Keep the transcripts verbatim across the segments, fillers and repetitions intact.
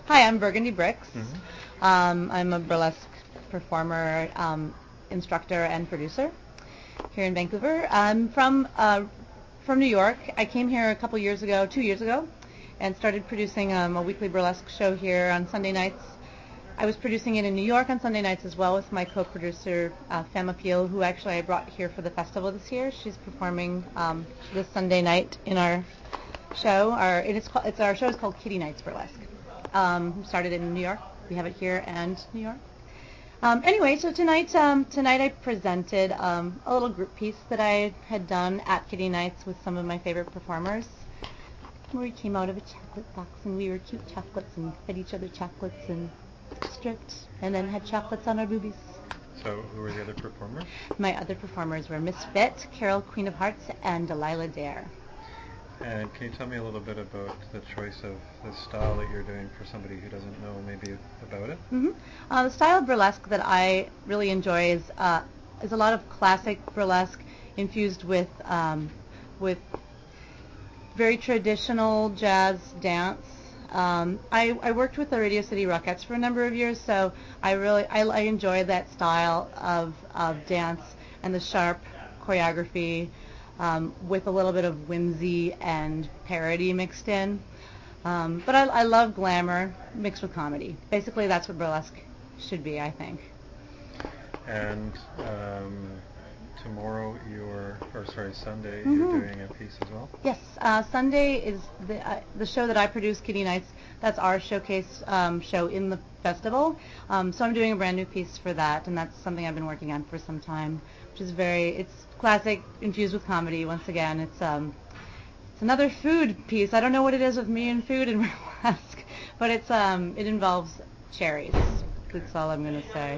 Hi, I'm Burgundy Bricks. Mm-hmm. Um, I'm a burlesque performer, um, instructor, and producer here in Vancouver. I'm from uh, from New York. I came here a couple years ago, two years ago, and started producing um, a weekly burlesque show here on Sunday nights. I was producing it in New York on Sunday nights as well with my co-producer, uh, Femme Appeal, who actually I brought here for the festival this year. She's performing um, this Sunday night in our show. Our it's called, it's our show is called Kitty Nights Burlesque. Um, we started in New York. We have it here and New York. Um, anyway, so tonight, um, tonight I presented um, a little group piece that I had done at Kitty Nights with some of my favorite performers. We came out of a chocolate box and we were cute chocolates and fed each other chocolates and stripped and then had chocolates on our boobies. So who were the other performers? My other performers were Miss Fit, Carol Queen of Hearts, and Delilah Dare. And can you tell me a little bit about the choice of the style that you're doing for somebody who doesn't know maybe about it? Mm-hmm. Uh, the style of burlesque that I really enjoy is uh, is a lot of classic burlesque infused with um, with very traditional jazz dance. Um, I, I worked with the Radio City Rockettes for a number of years, so I really I, I enjoy that style of, of dance and the sharp choreography um, with a little bit of whimsy and parody mixed in. Um, but I, I love glamour mixed with comedy. Basically, that's what burlesque should be, I think. And um, tomorrow you're, or sorry, Sunday Mm-hmm. you're doing a piece as well? Yes, uh, Sunday is the uh, the show that I produce, Kitty Nights. That's our showcase um, show in the festival. Um, so I'm doing a brand new piece for that, and that's something I've been working on for some time, which is very, it's classic infused with comedy. Once again, it's um, it's another food piece. I don't know what it is with me and food and burlesque, but it's um, it involves cherries. That's all I'm gonna say.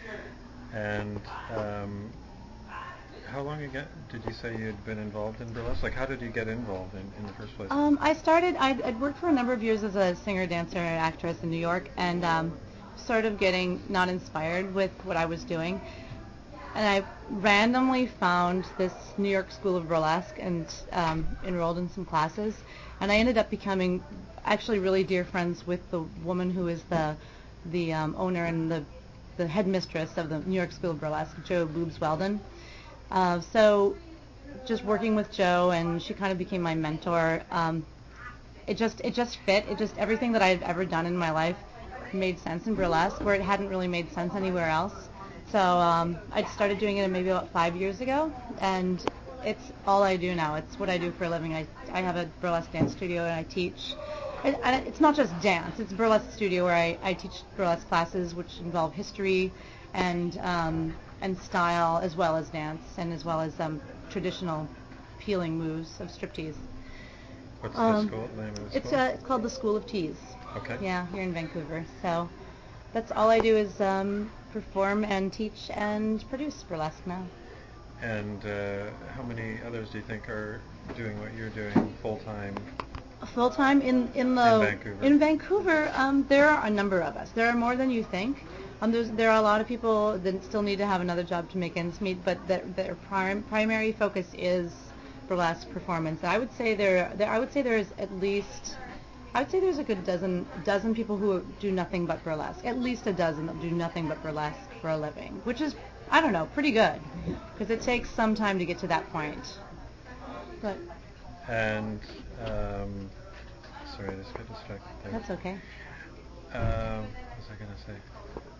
And um, how long ago did you say you'd been involved in burlesque? Like, how did you get involved in, in the first place? Um, I started, I'd, I'd worked for a number of years as a singer, dancer, and actress in New York, and um, sort of getting not inspired with what I was doing. And I randomly found this New York School of Burlesque and um, enrolled in some classes. And I ended up becoming actually really dear friends with the woman who is the the um, owner and the the headmistress of the New York School of Burlesque, Jo Boobs Weldon. Uh, so just working with Jo, and she kind of became my mentor. Um, it just it just fit. It just everything that I've ever done in my life made sense in burlesque, where it hadn't really made sense anywhere else. So um, I started doing it maybe about five years ago, and it's all I do now. It's what I do for a living. I I have a burlesque dance studio, and I teach. And and it's not just dance. It's a burlesque studio where I, I teach burlesque classes, which involve history and um, and style, as well as dance, and as well as um, traditional peeling moves of striptease. What's Um, the school name of the it's school? uh, it's called the School of Tease. Okay. Yeah, here in Vancouver. So that's all I do is um, perform and teach and produce burlesque now. And uh, how many others do you think are doing what you're doing full time? Full time in in the In Vancouver. in Vancouver, um, there are a number of us. There are more than you think. Um, there's there are a lot of people that still need to have another job to make ends meet, but that their prim- primary focus is burlesque performance. I would say there, there I would say there's at least I would say there's a good dozen dozen people who do nothing but burlesque. At least a dozen that do nothing but burlesque for a living, which is, I don't know, pretty good, because it takes some time to get to that point. But And um, sorry, I just got distracted there. that's okay. Um, what was I going to say?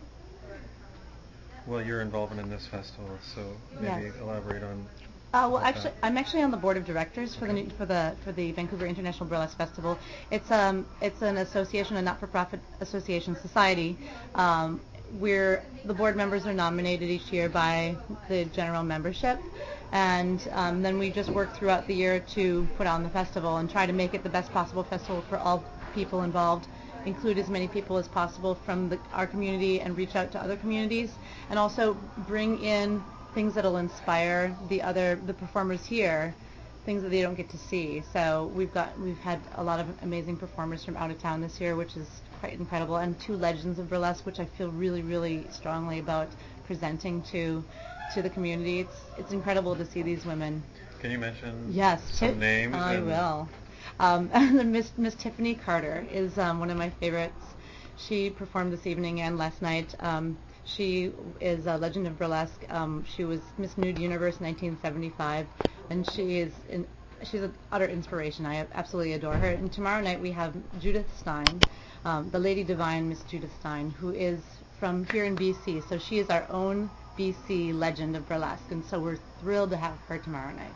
Well, your involvement in this festival, so maybe Yes. elaborate on. Uh, well, about actually, that. I'm actually on the board of directors for Okay. the for the for the Vancouver International Burlesque Festival. It's um it's an association, a not-for-profit association society. Um, we're the board members are nominated each year by the general membership, and um, then we just work throughout the year to put on the festival and try to make it the best possible festival for all people involved. Include as many people as possible from the, our community and reach out to other communities, and also bring in things that'll inspire the other the performers here, things that they don't get to see. So we've got we've had a lot of amazing performers from out of town this year, which is quite incredible, and two legends of burlesque, which I feel really really strongly about presenting to to the community. It's it's incredible to see these women. Can you mention Yes, some Ti- names? I and will. Um, Miss Miss Tiffany Carter is um, one of my favorites. she performed this evening and last night. Um, she is a legend of burlesque. Um, she was Miss Nude Universe nineteen seventy-five, and she is in, she's an utter inspiration. I absolutely adore her. And tomorrow night we have Judith Stein, um, the Lady Divine Miss Judith Stein, who is from here in B C. So she is our own B C legend of burlesque, and so we're thrilled to have her tomorrow night.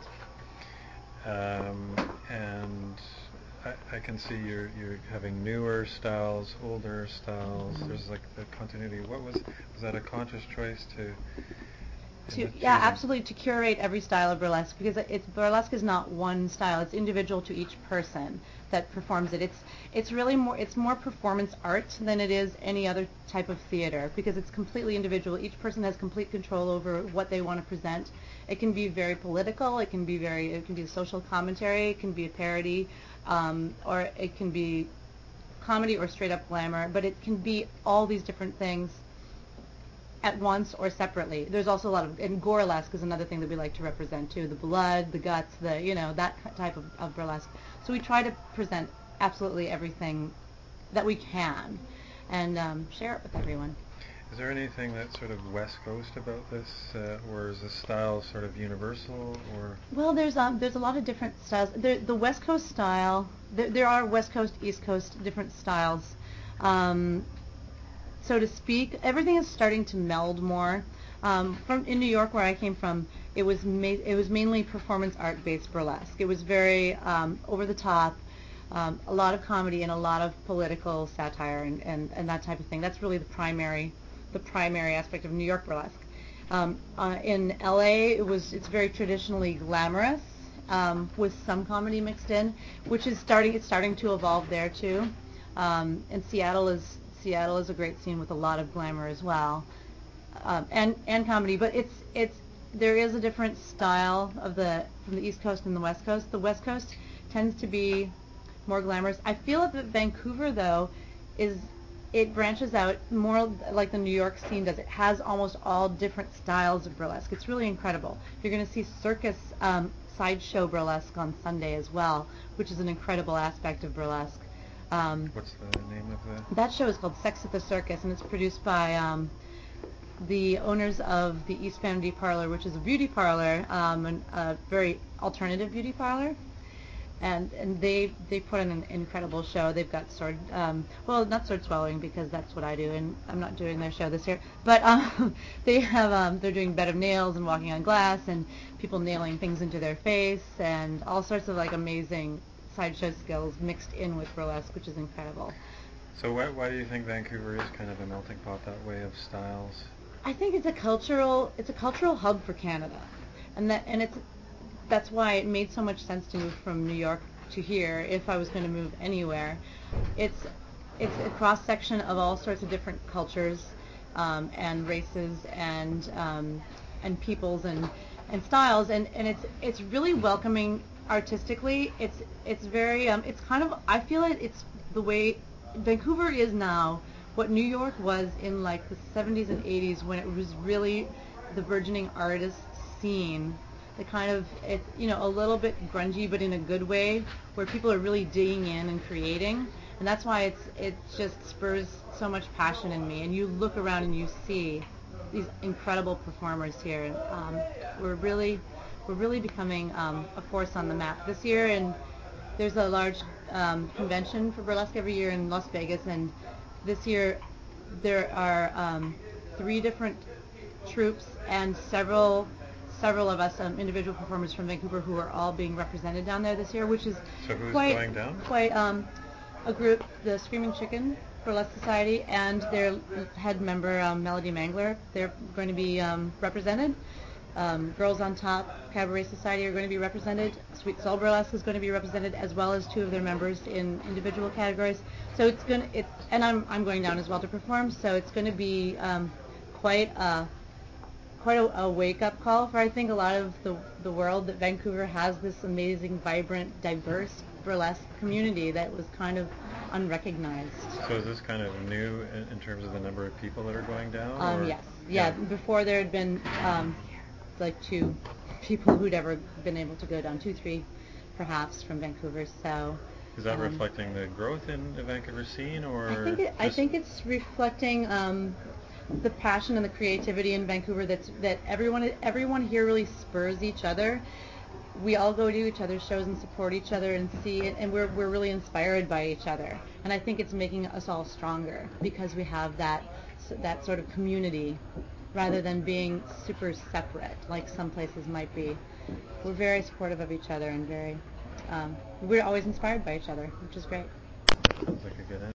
Um, and I, I can see you're you're having newer styles, older styles. Mm-hmm. There's like the continuity. What was was that a conscious choice to? To, yeah, choosing? absolutely, to curate every style of burlesque, because it's burlesque is not one style; it's individual to each person that performs it. It's it's really more it's more performance art than it is any other type of theater, because it's completely individual. Each person has complete control over what they want to present. It can be very political. It can be very it can be a social commentary. It can be a parody, um, or it can be comedy or straight up glamour. But it can be all these different things at once or separately. There's also a lot of, and gorelesque is another thing that we like to represent too, the blood, the guts, the, you know, that type of, of burlesque. So we try to present absolutely everything that we can and um, share it with everyone. Is there anything that's sort of West Coast about this, uh, or is the style sort of universal, or? Well, there's um, there's a lot of different styles. There, the West Coast style, there, there are West Coast, East Coast different styles. Um, so to speak, everything is starting to meld more. Um, from in New York, where I came from, it was ma- it was mainly performance art based burlesque. It was very um, over the top, um, a lot of comedy and a lot of political satire and, and, and that type of thing. That's really the primary the primary aspect of New York burlesque. Um, uh, in L A, it was it's very traditionally glamorous um, with some comedy mixed in, which is starting it's starting to evolve there too. Um, and Seattle is Seattle is a great scene with a lot of glamour as well, um, and and comedy. But it's it's there is a different style of the from the East Coast and the West Coast. The West Coast tends to be more glamorous. I feel that Vancouver though is it branches out more like the New York scene does. It has almost all different styles of burlesque. It's really incredible. You're going to see circus um, sideshow burlesque on Sunday as well, which is an incredible aspect of burlesque. Um, What's the name of the? that show is called Sex at the Circus, and it's produced by um, the owners of the East Vanity Parlor, which is a beauty parlor, um, and a very alternative beauty parlor. And and they they put on an incredible show. They've got sword, um, well, not sword swallowing because that's what I do, and I'm not doing their show this year. But um, they have um, they're doing bed of nails and walking on glass, and people nailing things into their face, and all sorts of like amazing sideshow skills mixed in with burlesque, which is incredible. So why why do you think Vancouver is kind of a melting pot that way of styles? I think it's a cultural it's a cultural hub for Canada, and that and it's that's why it made so much sense to move from New York to here if I was going to move anywhere. It's it's a cross section of all sorts of different cultures um, and races and um, and peoples and and styles, and, and it's it's really welcoming artistically. It's it's very um, it's kind of I feel it it's the way Vancouver is now what New York was in like the seventies and eighties when it was really the burgeoning artist scene. The kind of it you know a little bit grungy but in a good way where people are really digging in and creating, and that's why it's it just spurs so much passion in me. And you look around and you see these incredible performers here, and um, we're really we're really becoming um, a force on the map this year. And there's a large um, convention for burlesque every year in Las Vegas, and this year there are um, three different troupes and several several of us um, individual performers from Vancouver who are all being represented down there this year, which is So who's quite going down? quite um, a group, the Screaming Chicken Burlesque Society, and their head member um, Melody Mangler. They're going to be um, represented. Um, Girls on Top Cabaret Society are going to be represented. Sweet Soul Burlesque is going to be represented, as well as two of their members in individual categories. So it's going to, it's, and I'm I'm going down as well to perform. So it's going to be um, quite a quite a, a wake-up call for I think a lot of the the world that Vancouver has this amazing, vibrant, diverse burlesque community that was kind of unrecognized. So is this kind of new in, in terms of the number of people that are going down? Um, or? yes, yeah. Before there had been um, like two people who'd ever been able to go down, two, three, perhaps from Vancouver. So Is that Um, reflecting the growth in the Vancouver scene, or I think it, I just- think it's reflecting um, the passion and the creativity in Vancouver. That's that everyone everyone here really spurs each other. We all go to each other's shows and support each other and see it, and we're we're really inspired by each other. And I think it's making us all stronger because we have that that sort of community, rather than being super separate like some places might be. We're very supportive of each other and very um, we're always inspired by each other, which is great. Sounds like a good